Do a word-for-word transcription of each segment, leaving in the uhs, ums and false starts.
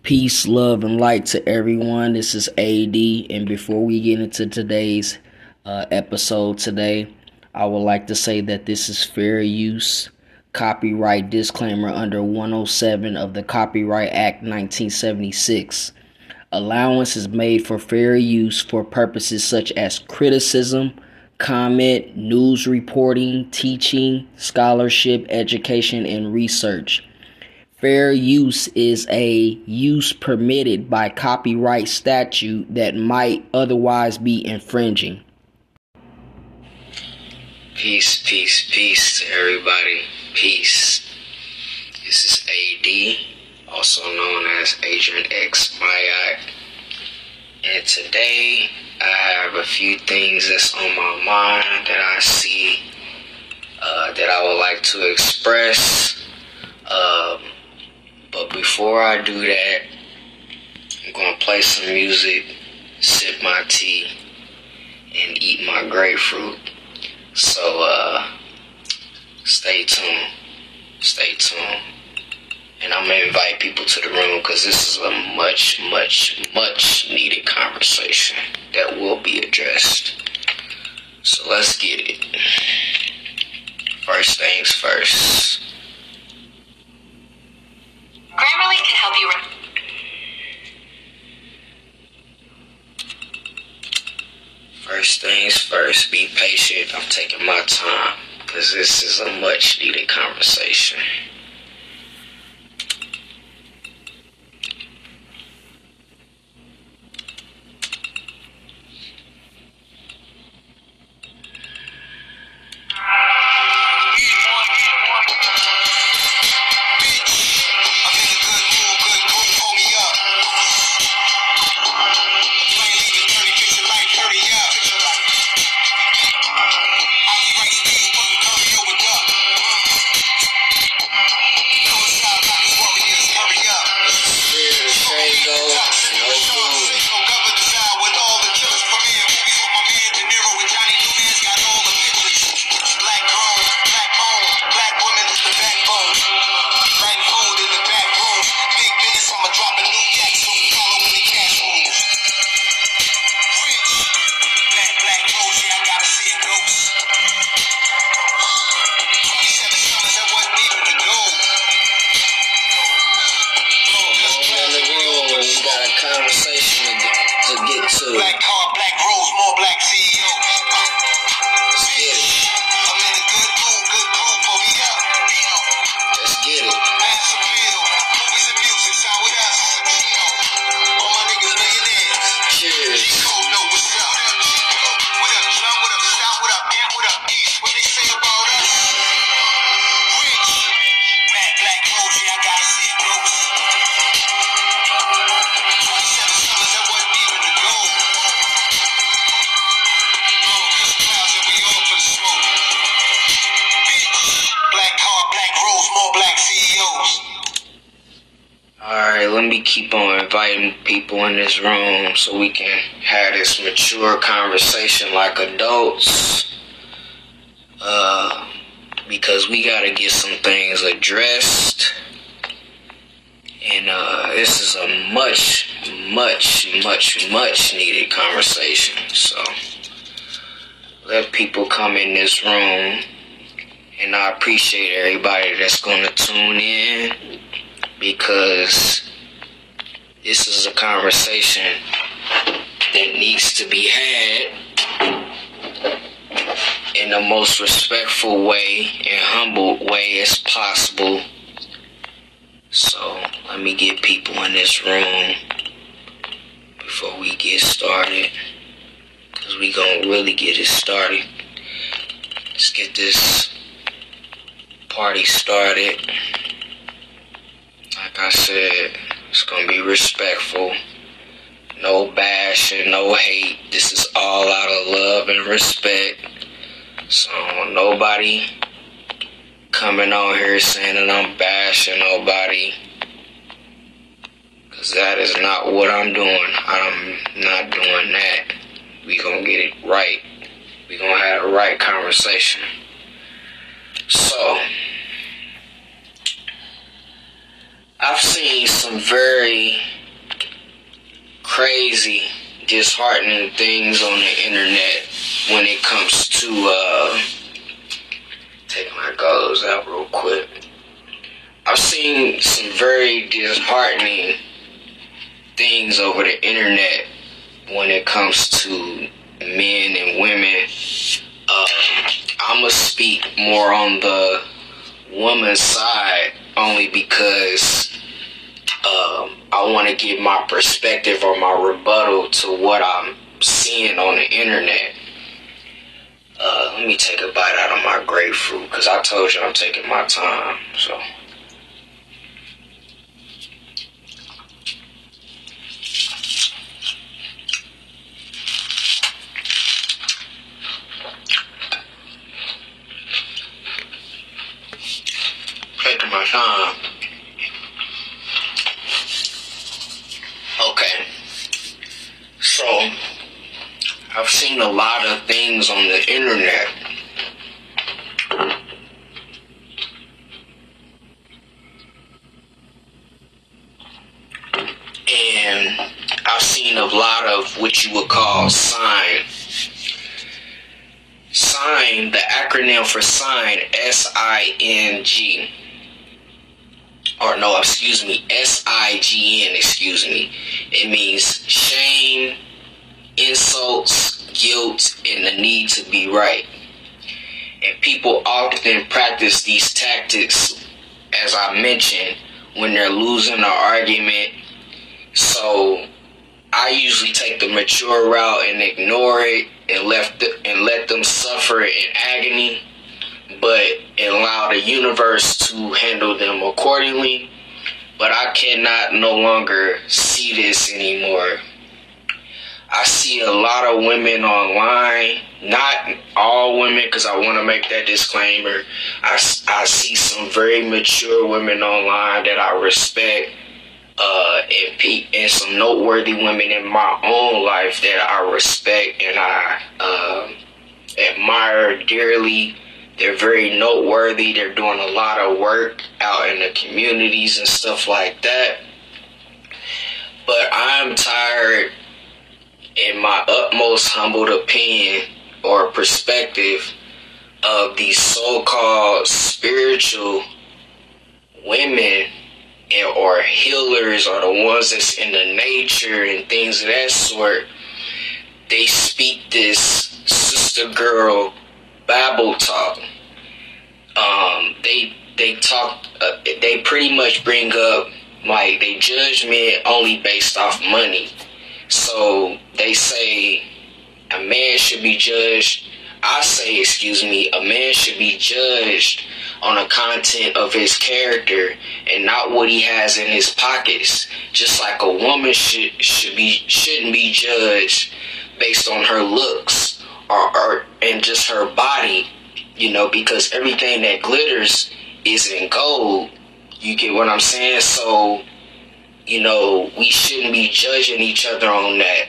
Peace, love, and light to everyone. This is A D, and before we get into today's uh, episode today, I would like to say that this is fair use copyright disclaimer under one oh seven of the Copyright Act nineteen seventy-six. Allowance is made for fair use for purposes such as criticism, comment, news reporting, teaching, scholarship, education, and research. Fair use is a use permitted by copyright statute that might otherwise be infringing. Peace, peace, peace to everybody. Peace. This is A D, also known as Adrian X Mayak. And today I have a few things that's on my mind that I see uh, that I would like to express. Um, But before I do that, I'm going to play some music, sip my tea, and eat my grapefruit. So, uh, stay tuned. Stay tuned. And I'm going to invite people to the room because this is a much, much, much needed conversation that will be addressed. So let's get it. First things first. Grammarly can help you. Re- First things first, be patient. I'm taking my time because this is a much needed conversation. Let me keep on inviting people in this room so we can have this mature conversation like adults. Uh, because we got to get some things addressed. And uh, this is a much, much, much, much needed conversation. So let people come in this room. And I appreciate everybody that's going to tune in because this is a conversation that needs to be had in the most respectful way and humble way as possible. So let me get people in this room before we get started, because we gonna really get it started. Let's get this party started. Like I said, it's going to be respectful. No bashing, no hate. This is all out of love and respect. So nobody coming on here saying that I'm bashing nobody. Because that is not what I'm doing. I'm not doing that. We going to get it right. We going to have a right conversation. So I've seen some very crazy, disheartening things on the internet when it comes to, uh, take my goals out real quick. I've seen some very disheartening things over the internet when it comes to men and women. Uh, I'm going to speak more on the woman's side only because um, I want to give my perspective or my rebuttal to what I'm seeing on the internet. Uh, let me take a bite out of my grapefruit because I told you I'm taking my time. So. Taking my time. Okay. So, I've seen a lot of things on the internet. And I've seen a lot of what you would call sign. Sign, the acronym for sign, S I N G. Or no, excuse me, S I G N, excuse me. It means shame, insults, guilt, and the need to be right. And people often practice these tactics, as I mentioned, when they're losing an argument. So I usually take the mature route and ignore it and left the, and let them suffer in agony, but allow the universe to handle them accordingly. But I cannot no longer see this anymore. I see a lot of women online, not all women, because I want to make that disclaimer. I, I see some very mature women online that I respect, uh, and, pe- and some noteworthy women in my own life that I respect and I uh, admire dearly. They're very noteworthy. They're doing a lot of work out in the communities and stuff like that. But I'm tired, in my utmost humbled opinion or perspective, of these so-called spiritual women and, or healers, or the ones that's in the nature and things of that sort. They speak this sister girl Bible talk. Um, they they talk. Uh, they pretty much bring up, like, they judge men only based off money. So they say a man should be judged. I say, excuse me, a man should be judged on the content of his character and not what he has in his pockets. Just like a woman should should be shouldn't be judged based on her looks or, or and just her body, you know, because everything that glitters isn't gold. You get what I'm saying? So, you know, we shouldn't be judging each other on that.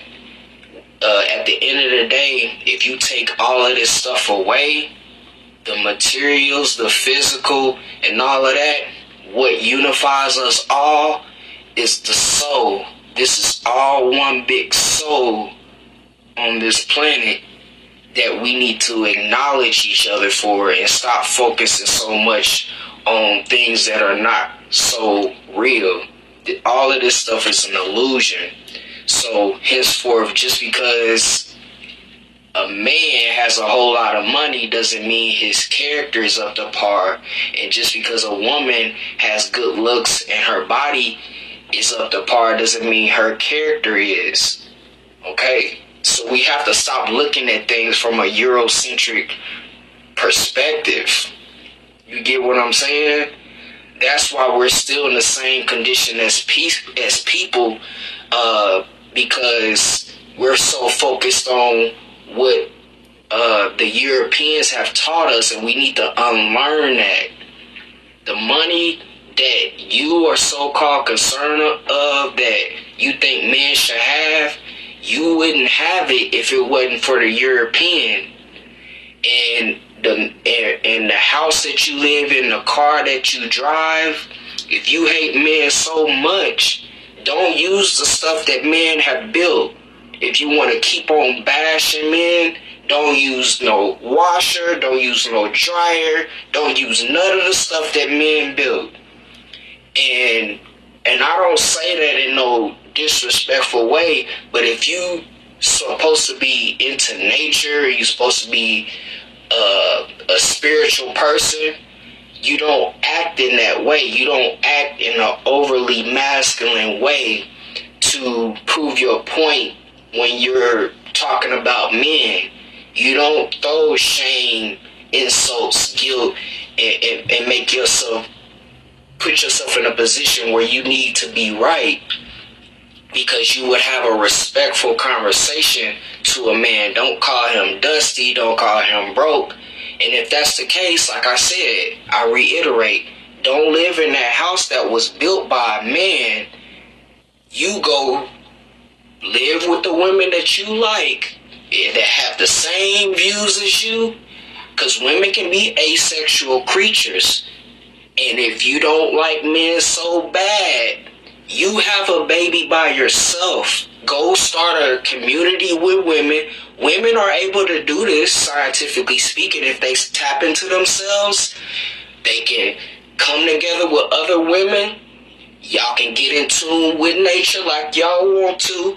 Uh, at the end of the day, if you take all of this stuff away, the materials, the physical, and all of that, what unifies us all is the soul. This is all one big soul on this planet that we need to acknowledge each other for and stop focusing so much on things that are not so real. All of this stuff is an illusion. So henceforth, just because a man has a whole lot of money doesn't mean his character is up to par. And just because a woman has good looks and her body is up to par doesn't mean her character is. Okay? So we have to stop looking at things from a Eurocentric perspective. You get what I'm saying? That's why we're still in the same condition as peace, as people, uh, because we're so focused on what uh, the Europeans have taught us, and we need to unlearn that. The money that you are so-called concerned of that you think men should have, you wouldn't have it if it wasn't for the European. And the and, and the house that you live in, the car that you drive, if you hate men so much Don't use the stuff that men have built. If you want to keep on bashing men, don't use no washer, don't use no dryer, don't use none of the stuff that men built. And and I don't say that in no disrespectful way, but if you supposed to be into nature, you're supposed to be uh, a spiritual person, you don't act in that way. You don't act in an overly masculine way to prove your point when you're talking about men. You don't throw shame, insults, guilt, and, and, and make yourself, put yourself in a position where you need to be right, because you would have a respectful conversation to a man. Don't call him dusty, don't call him broke. And if that's the case, like I said, I reiterate, don't live in that house that was built by a man. You go live with the women that you like, that have the same views as you, because women can be asexual creatures. And if you don't like men so bad, you have a baby by yourself. Go start a community with women. Women are able to do this, scientifically speaking, if they tap into themselves. They can come together with other women. Y'all can get in tune with nature like y'all want to.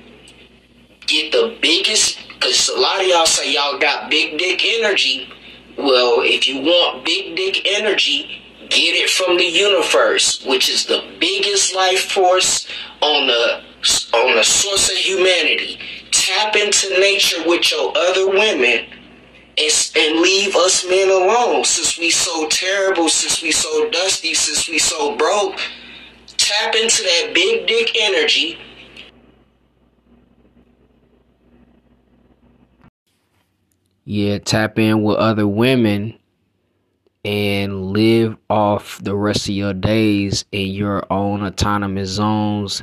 Get the biggest, because a lot of y'all say y'all got big dick energy. Well, if you want big dick energy, get it from the universe, which is the biggest life force on the on the source of humanity. Tap into nature with your other women and, and leave us men alone. Since we so terrible, since we so dusty, since we so broke, tap into that big dick energy. Yeah, tap in with other women and live off the rest of your days in your own autonomous zones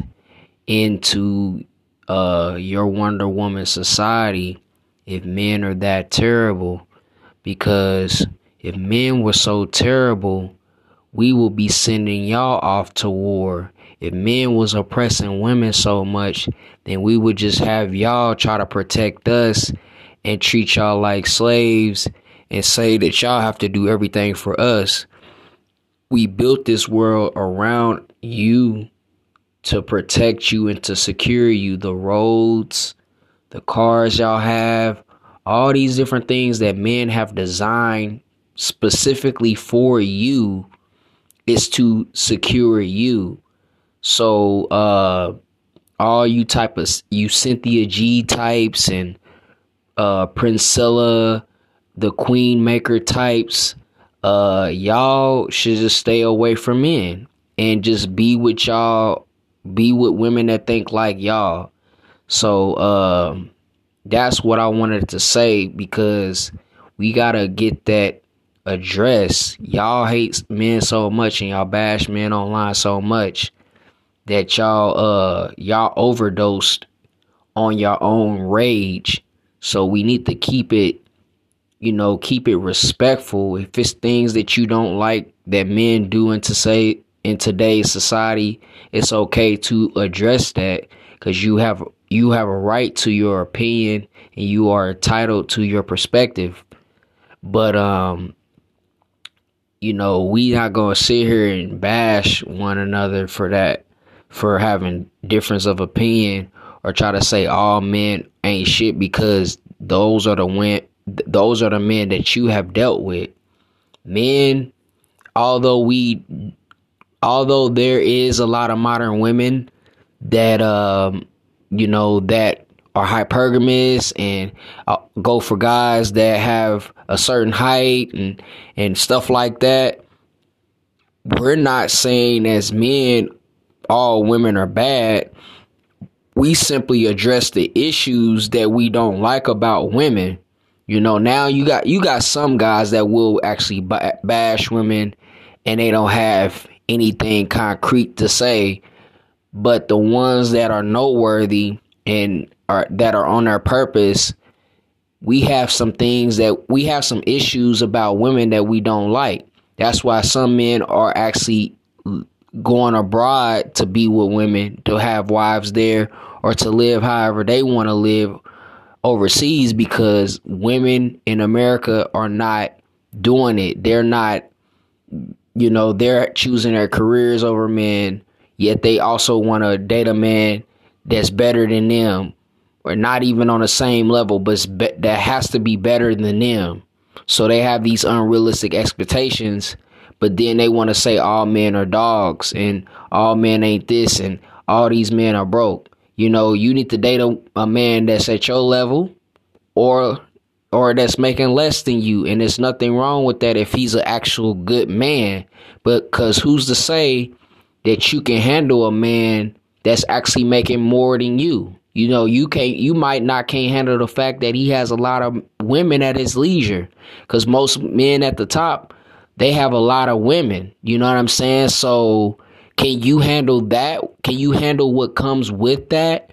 into uh, your Wonder Woman society if men are that terrible. Because if men were so terrible, we will be sending y'all off to war. If men was oppressing women so much, then we would just have y'all try to protect us and treat y'all like slaves and say that y'all have to do everything for us. We built this world around you to protect you and to secure you. The roads, the cars y'all have, all these different things that men have designed specifically for you is to secure you. So uh, all you type of, you Cynthia G types and uh, Princella, the Queen Maker types, uh, y'all should just stay away from men and just be with y'all, be with women that think like y'all. So uh, that's what I wanted to say, because we gotta get that addressed. Y'all hate men so much and y'all bash men online so much that y'all uh y'all overdosed on your own rage. So we need to keep it, you know, keep it respectful. If it's things that you don't like that men do in to say in today's society, it's okay to address that, because you have you have a right to your opinion and you are entitled to your perspective. But um, you know, we not gonna sit here and bash one another for that, for having difference of opinion, or try to say all men ain't shit, because those are the men, those are the men that you have dealt with. Men, although we, although there is a lot of modern women that, um, you know, that are hypergamous and uh, go for guys that have a certain height and, and stuff like that. We're not saying as men all women are bad. We simply address the issues that we don't like about women. You know, now you got you got some guys that will actually b- bash women and they don't have anything concrete to say. But the ones that are noteworthy and are that are on their purpose, we have some things that we have some issues about women that we don't like. That's why some men are actually going abroad to be with women, to have wives there, or to live however they want to live overseas, because women in America are not doing it. They're not, you know, they're choosing their careers over men, yet they also want to date a man that's better than them, or not even on the same level, but be- that has to be better than them. So they have these unrealistic expectations, but then they want to say all men are dogs and all men ain't this and all these men are broke. You know, you need to date a, a man that's at your level or or that's making less than you. And there's nothing wrong with that if he's an actual good man. But because who's to say that you can handle a man that's actually making more than you? You know, you can't, you might not can't handle the fact that he has a lot of women at his leisure, because most men at the top, they have a lot of women. You know what I'm saying? So can you handle that? Can you handle what comes with that?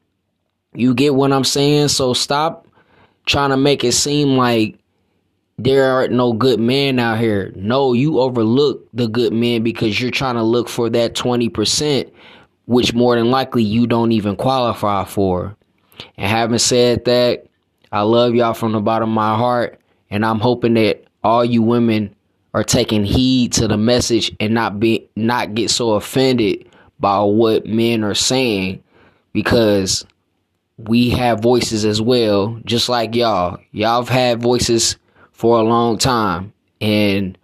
You get what I'm saying? So stop trying to make it seem like there are no good men out here. No, you overlook the good men because you're trying to look for that twenty percent, which more than likely you don't even qualify for. And having said that, I love y'all from the bottom of my heart, and I'm hoping that all you women are taking heed to the message and not be not get so offended by what men are saying, because we have voices as well, just like y'all. Y'all have had voices for a long time, and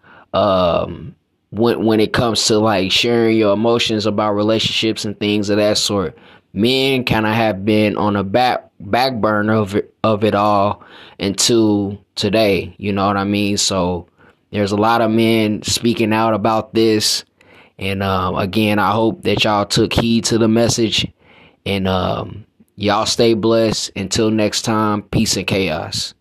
um when when it comes to like sharing your emotions about relationships and things of that sort, men kind of have been on the back back burner of it, of it all until today. You know what I mean? So there's a lot of men speaking out about this, and um, again, I hope that y'all took heed to the message, and um, y'all stay blessed. Until next time, peace and chaos.